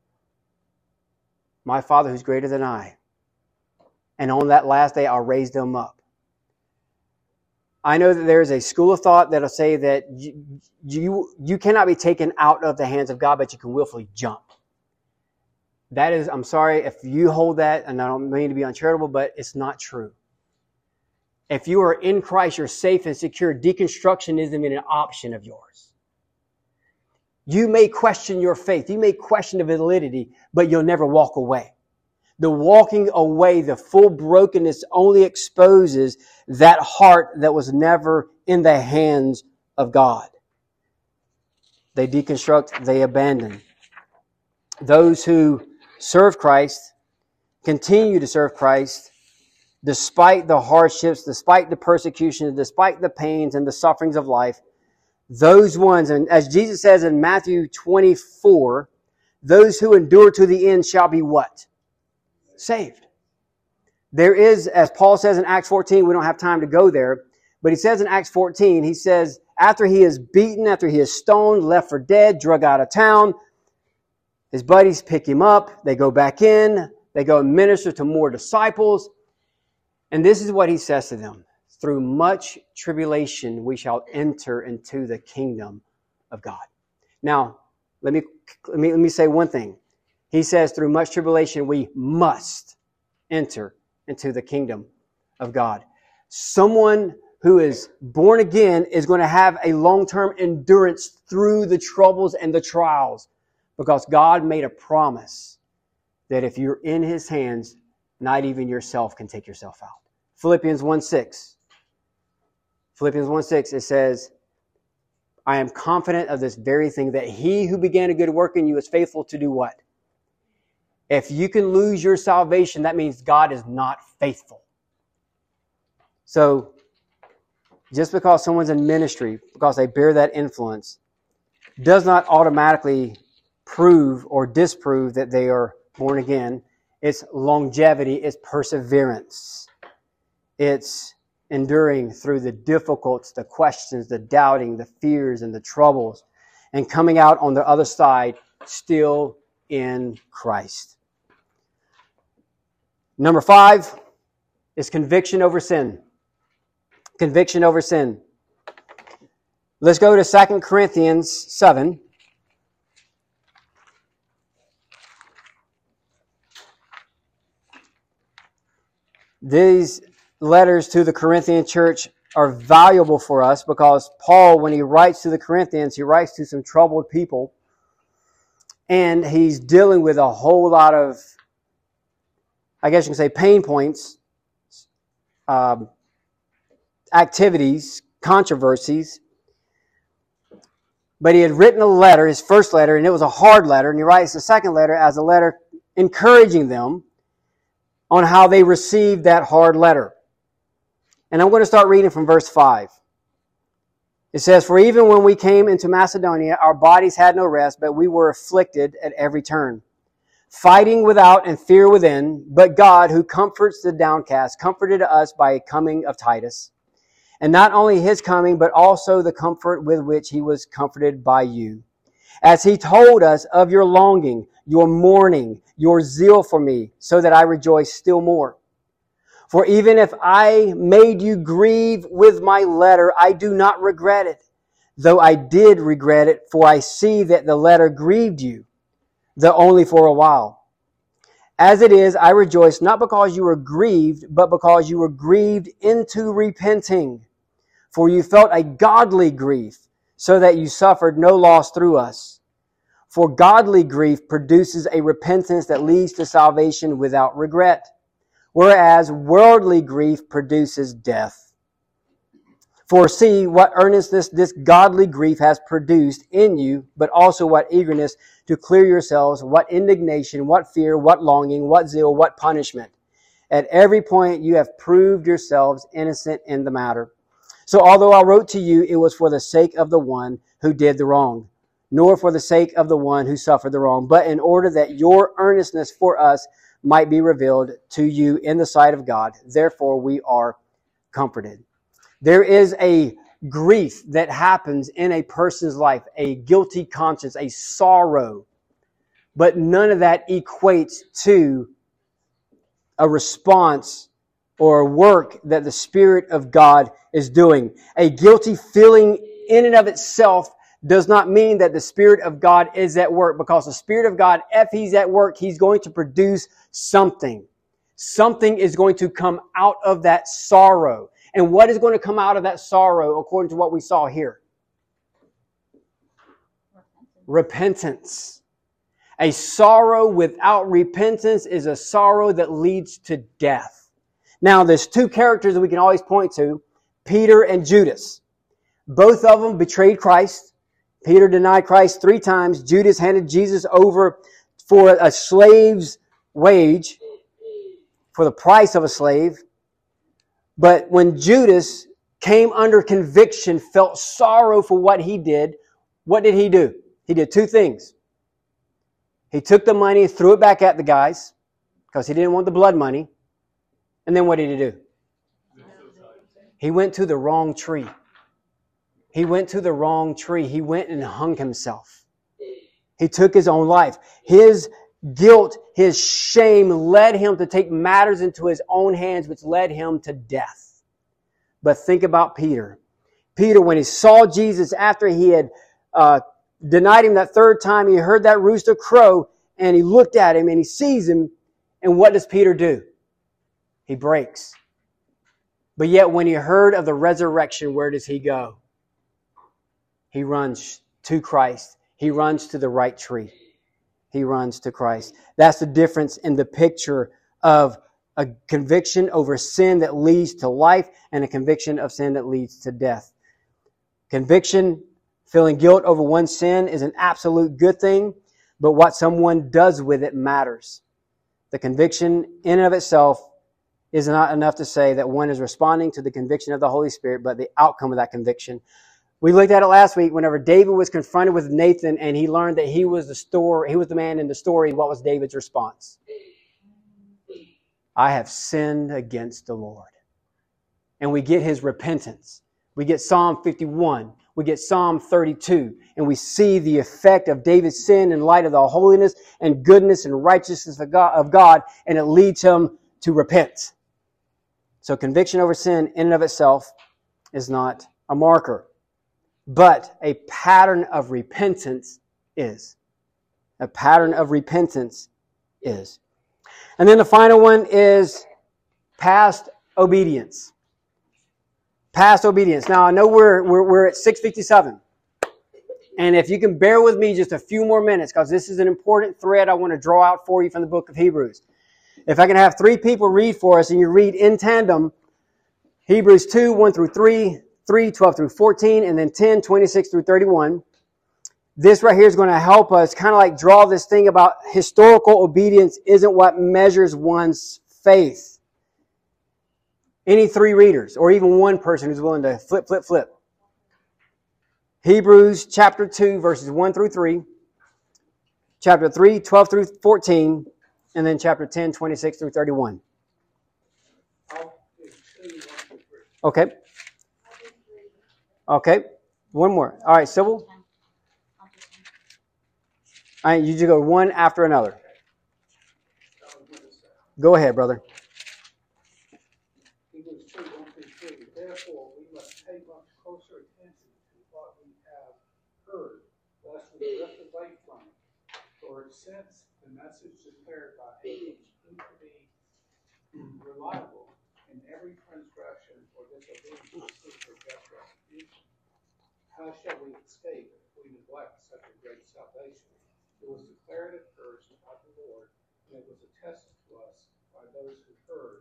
My Father who's greater than I. And on that last day, I'll raise them up. I know that there is a school of thought that'll say that you, you, you cannot be taken out of the hands of God, but you can willfully jump. That is, I'm sorry if you hold that, and I don't mean to be uncharitable, but it's not true. If you are in Christ, you're safe and secure. Deconstruction isn't an option of yours. You may question your faith. You may question the validity, but you'll never walk away. The walking away, the full brokenness only exposes that heart that was never in the hands of God. They deconstruct, they abandon. Those who serve Christ, continue to serve Christ, despite the hardships, despite the persecution, despite the pains and the sufferings of life, those ones, and as Jesus says in Matthew twenty-four, those who endure to the end shall be what? Saved. There is, as Paul says in Acts fourteen, we don't have time to go there, but he says in Acts fourteen, he says, after he is beaten, after he is stoned, left for dead, drug out of town, his buddies pick him up, they go back in, they go and minister to more disciples, and this is what he says to them. Through much tribulation we shall enter into the kingdom of God. Now, let me, let me, let me say one thing. He says through much tribulation we must enter into the kingdom of God. Someone who is born again is going to have a long-term endurance through the troubles and the trials, because God made a promise that if you're in his hands, not even yourself can take yourself out. Philippians one six. Philippians one six, it says, I am confident of this very thing, that he who began a good work in you is faithful to do what? If you can lose your salvation, that means God is not faithful. So, just because someone's in ministry, because they bear that influence, does not automatically prove or disprove that they are born again. It's longevity, it's perseverance. It's enduring through the difficulties, the questions, the doubting, the fears, and the troubles, and coming out on the other side still in Christ. Number five is conviction over sin. Conviction over sin. Let's go to Second Corinthians seven. These letters to the Corinthian church are valuable for us because Paul, when he writes to the Corinthians, he writes to some troubled people, and he's dealing with a whole lot of, I guess you can say, pain points, um, activities, controversies. But he had written a letter, his first letter, and it was a hard letter, and he writes the second letter as a letter encouraging them on how they received that hard letter. And I'm going to start reading from verse five. It says, for even when we came into Macedonia, our bodies had no rest, but we were afflicted at every turn, fighting without and fear within. But God, who comforts the downcast, comforted us by the coming of Titus. And not only his coming, but also the comfort with which he was comforted by you, as he told us of your longing, your mourning, your zeal for me, so that I rejoice still more. For even if I made you grieve with my letter, I do not regret it, though I did regret it, for I see that the letter grieved you, though only for a while. As it is, I rejoice not because you were grieved, but because you were grieved into repenting. For you felt a godly grief, so that you suffered no loss through us. For godly grief produces a repentance that leads to salvation without regret, whereas worldly grief produces death. For see what earnestness this godly grief has produced in you, but also what eagerness to clear yourselves, what indignation, what fear, what longing, what zeal, what punishment. At every point you have proved yourselves innocent in the matter. So although I wrote to you, it was for the sake of the one who did the wrong, nor for the sake of the one who suffered the wrong, but in order that your earnestness for us might be revealed to you in the sight of God. Therefore we are comforted. There is a grief that happens in a person's life, a guilty conscience, a sorrow. But none of that equates to a response or a work that the Spirit of God is doing. A guilty feeling in and of itself does not mean that the Spirit of God is at work, because the Spirit of God, if He's at work, He's going to produce something. Something is going to come out of that sorrow. And what is going to come out of that sorrow, according to what we saw here? Repentance. A sorrow without repentance is a sorrow that leads to death. Now, there's two characters that we can always point to, Peter and Judas. Both of them betrayed Christ. Peter denied Christ three times. Judas handed Jesus over for a slave's wage, for the price of a slave. But when Judas came under conviction, felt sorrow for what he did, what did he do? He did two things. He took the money, threw it back at the guys, because he didn't want the blood money. And then what did he do? He went to the wrong tree. He went to the wrong tree. He went and hung himself. He took his own life. His guilt, his shame led him to take matters into his own hands, which led him to death. But think about Peter. Peter, when he saw Jesus after he had uh, denied him that third time, he heard that rooster crow, and he looked at him and he sees him. And what does Peter do? He breaks. But yet when he heard of the resurrection, where does he go? He runs to Christ. He runs to the right tree. He runs to Christ. That's the difference in the picture of a conviction over sin that leads to life and a conviction of sin that leads to death. Conviction, feeling guilt over one sin, is an absolute good thing, but what someone does with it matters. The conviction in and of itself is not enough to say that one is responding to the conviction of the Holy Spirit, but the outcome of that conviction. We looked at it last week whenever David was confronted with Nathan and he learned that he was the story, he was the man in the story. What was David's response? I have sinned against the Lord. And we get his repentance. We get Psalm fifty-one. We get Psalm thirty-two. And we see the effect of David's sin in light of the holiness and goodness and righteousness of God, of God, and it leads him to repent. So conviction over sin in and of itself is not a marker. But a pattern of repentance is. A pattern of repentance is. And then the final one is past obedience. Past obedience. Now I know we're we're, we're at six fifty-seven. And if you can bear with me just a few more minutes, because this is an important thread I want to draw out for you from the book of Hebrews. If I can have three people read for us and you read in tandem Hebrews two, one through three, three, twelve through fourteen, and then ten, twenty-six through thirty-one. This right here is going to help us kind of like draw this thing about historical obedience isn't what measures one's faith. Any three readers, or even one person who's willing to flip, flip, flip. Hebrews chapter two, verses one through three. Chapter three, twelve through fourteen. And then chapter ten, twenty-six through thirty-one. Okay. Okay. One more. All right, Sybil. All right, you just go one after another. Go ahead, brother. Hebrews two, one through three. Therefore, we must pay much closer attention to what we have heard, lest we drift away from it. For since the message declared by angels proved to be reliable, in every transgression or disobedience is for just retribution. How shall we escape if we neglect such a great salvation? It was declared at first by the Lord, and it was attested to us by those who heard.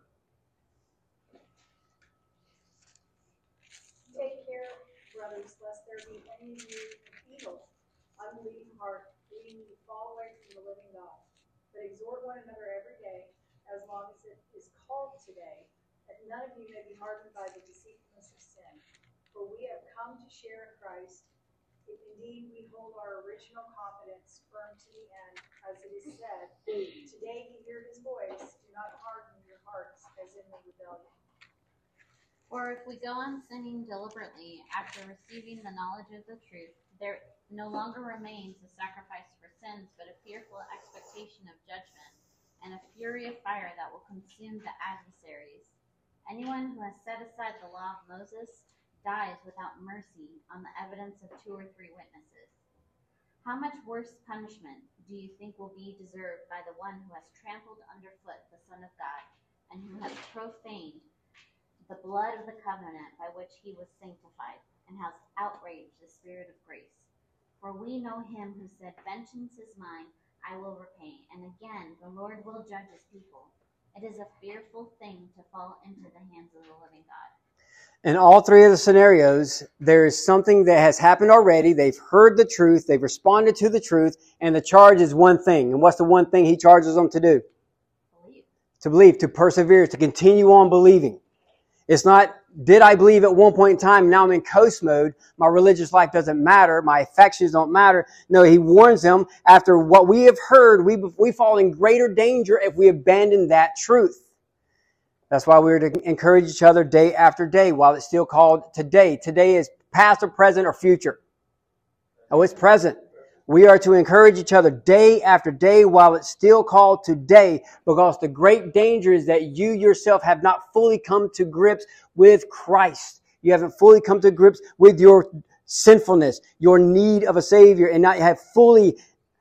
Take care, brothers, lest there be any of you of evil, unbelieving heart, leading you to fall away from the living God. But exhort one another every day, as long as it is called today, that none of you may be hardened by the deceitfulness of sin. For we have come to share in Christ, if indeed we hold our original confidence firm to the end, as it is said, today you hear his voice, do not harden your hearts as in the rebellion. For if we go on sinning deliberately after receiving the knowledge of the truth, there no longer remains a sacrifice for sins, but a fearful expectation of judgment and a fury of fire that will consume the adversaries. Anyone who has set aside the law of Moses dies without mercy on the evidence of two or three witnesses. How much worse punishment do you think will be deserved by the one who has trampled underfoot the Son of God and who has profaned the blood of the covenant by which he was sanctified and has outraged the Spirit of grace? For we know him who said, "Vengeance is mine, I will repay." And again, the Lord will judge his people. It is a fearful thing to fall into the hands of the living God. In all three of the scenarios, there is something that has happened already. They've heard the truth. They've responded to the truth. And the charge is one thing. And what's the one thing he charges them to do? Believe. To believe, to persevere, to continue on believing. It's not, did I believe at one point in time, now I'm in coast mode, my religious life doesn't matter, my affections don't matter. No, he warns them, after what we have heard, we, we fall in greater danger if we abandon that truth. That's why we're to encourage each other day after day while it's still called today. Today is past or present or future. Oh, it's present. We are to encourage each other day after day while it's still called today, because the great danger is that you yourself have not fully come to grips with Christ. You haven't fully come to grips with your sinfulness, your need of a Savior, and not have fully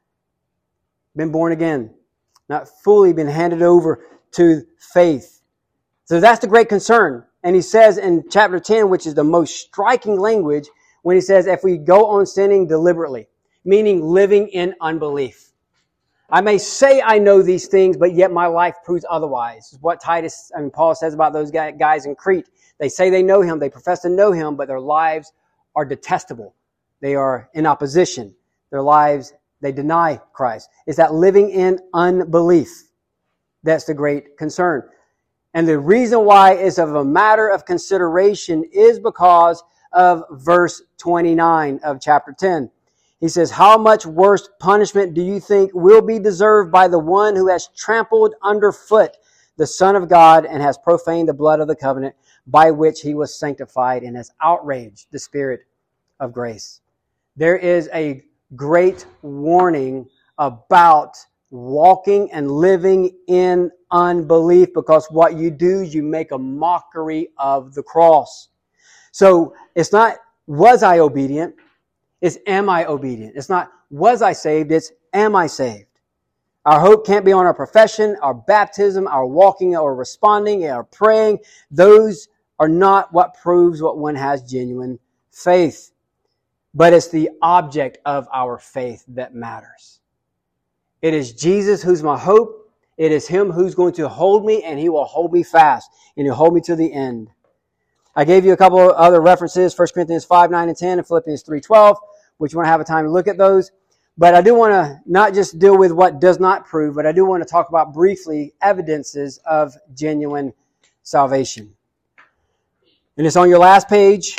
been born again, not fully been handed over to faith. So that's the great concern. And he says in chapter ten, which is the most striking language, when he says, if we go on sinning deliberately, meaning living in unbelief. I may say I know these things, but yet my life proves otherwise. This is what Titus, I mean, Paul says about those guys in Crete. They say they know him, they profess to know him, but their lives are detestable. They are in opposition. Their lives, they deny Christ. It's that living in unbelief. That's the great concern. And the reason why it's of a matter of consideration is because of verse twenty-nine of chapter ten. He says, how much worse punishment do you think will be deserved by the one who has trampled underfoot the Son of God and has profaned the blood of the covenant by which he was sanctified and has outraged the Spirit of grace? There is a great warning about walking and living in unbelief, because what you do is you make a mockery of the cross. So it's not, was I obedient? It's, am I obedient? It's not, was I saved? It's, am I saved? Our hope can't be on our profession, our baptism, our walking or responding, our praying. Those are not what proves what one has genuine faith. But it's the object of our faith that matters. It is Jesus who's my hope. It is Him who's going to hold me, and He will hold me fast, and He'll hold me to the end. I gave you a couple of other references, First Corinthians five, nine, and ten, and Philippians three, twelve, which you want to have a time to look at those. But I do want to not just deal with what does not prove, but I do want to talk about briefly evidences of genuine salvation. And it's on your last page.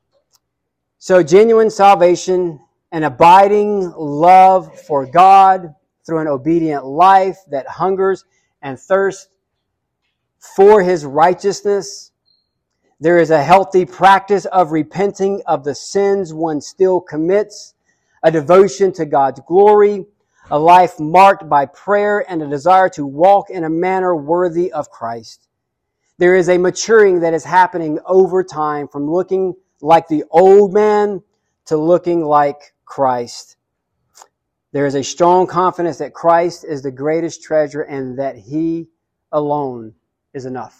So genuine salvation, an abiding love for God through an obedient life that hungers and thirsts for His righteousness. There is a healthy practice of repenting of the sins one still commits, a devotion to God's glory, a life marked by prayer, and a desire to walk in a manner worthy of Christ. There is a maturing that is happening over time from looking like the old man to looking like Christ. There is a strong confidence that Christ is the greatest treasure and that He alone is enough.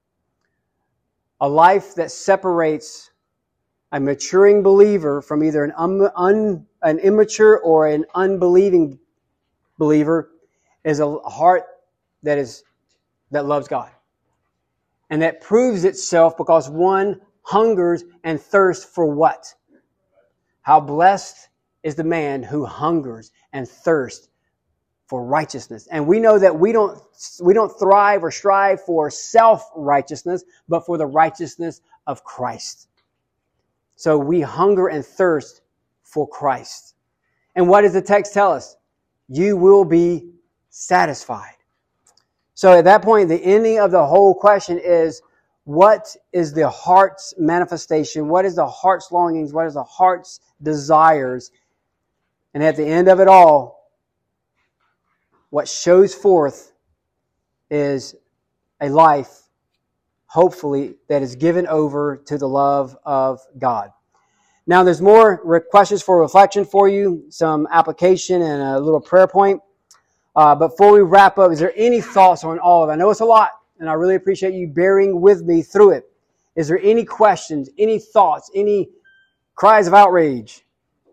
A life that separates a maturing believer from either an, un, un, an immature or an unbelieving believer is a heart that is that loves God. And that proves itself because one hungers and thirsts for what? How blessed is the man who hungers and thirsts for righteousness. And we know that we don't we don't thrive or strive for self-righteousness, but for the righteousness of Christ. So we hunger and thirst for Christ. And what does the text tell us? You will be satisfied. So at that point, the ending of the whole question is, what is the heart's manifestation? What is the heart's longings? What is the heart's desires? And at the end of it all, what shows forth is a life, hopefully, that is given over to the love of God. Now, there's more questions for reflection for you, some application, and a little prayer point. Uh, before we wrap up, is there any thoughts on all of it? I know it's a lot, and I really appreciate you bearing with me through it. Is there any questions, any thoughts, any cries of outrage?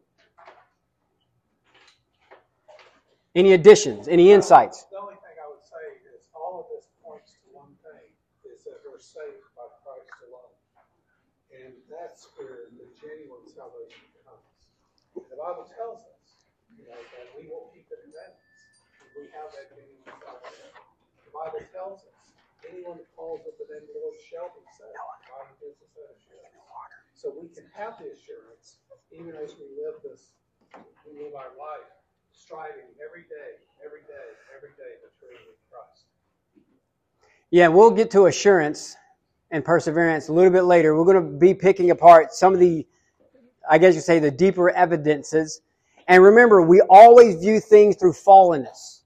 Any additions, any insights? The only thing I would say is all of this points to one thing, is that we're saved by Christ alone. And that's where the genuine salvation comes. The Bible tells us, you know, that we will keep the commandments. We have that genuine salvation. The Bible tells us, anyone that calls up the name of the Lord shall be saved. The Bible gives us that assurance. So we can have the assurance, even as we live this, we live our life, striving every day, every day, every day to mature in Christ. Yeah, we'll get to assurance and perseverance a little bit later. We're going to be picking apart some of the, I guess you say, the deeper evidences. And remember, we always view things through fallenness.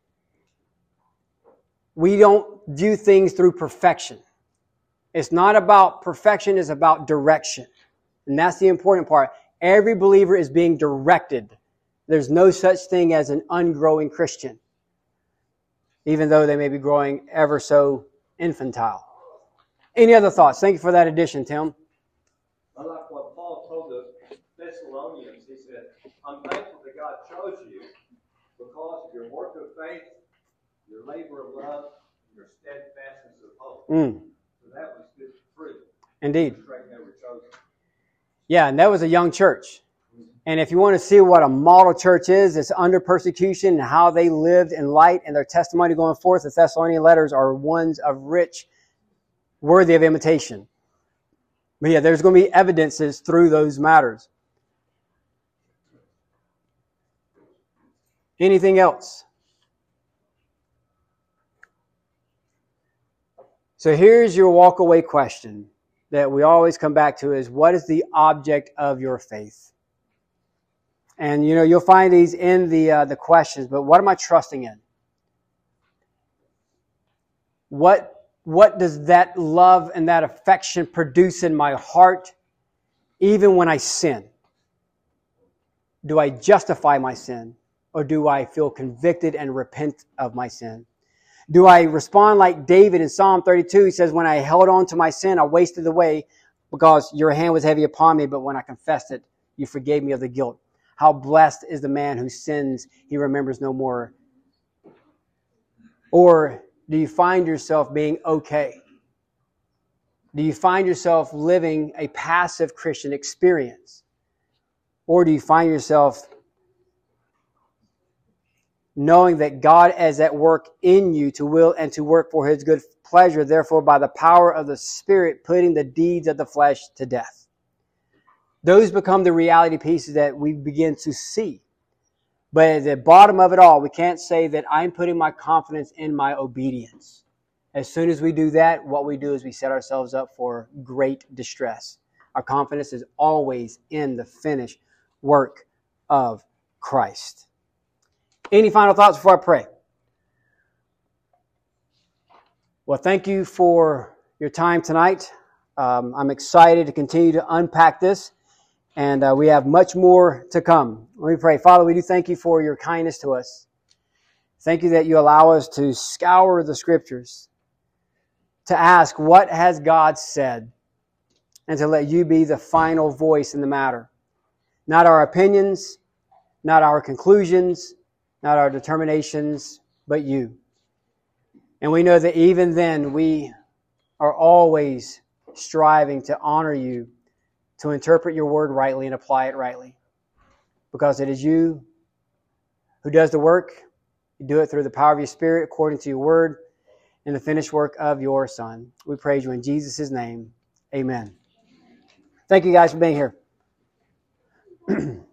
We don't view things through perfection. It's not about perfection, it's about direction. And that's the important part. Every believer is being directed. There's no such thing as an ungrowing Christian, even though they may be growing ever so infantile. Any other thoughts? Thank you for that addition, Tim. I like what Paul told the Thessalonians. He said, I'm thankful that God chose you because of your work of faith, your labor of love, and your steadfastness of hope. Mm. So that was good fruit. Indeed. They were chosen. Yeah, and that was a young church. And if you want to see what a model church is, it's under persecution and how they lived in light and their testimony going forth. The Thessalonian letters are ones of rich, worthy of imitation. But yeah, there's going to be evidences through those matters. Anything else? So here's your walk-away question that we always come back to is, what is the object of your faith? And, you know, you'll find these in the uh, the questions, but what am I trusting in? What, what does that love and that affection produce in my heart, even when I sin? Do I justify my sin, or do I feel convicted and repent of my sin? Do I respond like David in Psalm thirty-two? He says, when I held on to my sin, I wasted away because your hand was heavy upon me, but when I confessed it, you forgave me of the guilt. How blessed is the man whose sins he remembers no more. Or do you find yourself being okay? Do you find yourself living a passive Christian experience? Or do you find yourself knowing that God is at work in you to will and to work for His good pleasure, therefore by the power of the Spirit putting the deeds of the flesh to death? Those become the reality pieces that we begin to see. But at the bottom of it all, we can't say that I'm putting my confidence in my obedience. As soon as we do that, what we do is we set ourselves up for great distress. Our confidence is always in the finished work of Christ. Any final thoughts before I pray? Well, thank you for your time tonight. Um, I'm excited to continue to unpack this. And uh, we have much more to come. Let me pray. Father, we do thank you for your kindness to us. Thank you that you allow us to scour the Scriptures, to ask, what has God said? And to let you be the final voice in the matter. Not our opinions, not our conclusions, not our determinations, but you. And we know that even then we are always striving to honor you, to interpret your word rightly and apply it rightly. Because it is you who does the work. You do it through the power of your Spirit, according to your word, and the finished work of your Son. We praise you in Jesus' name. Amen. Thank you guys for being here.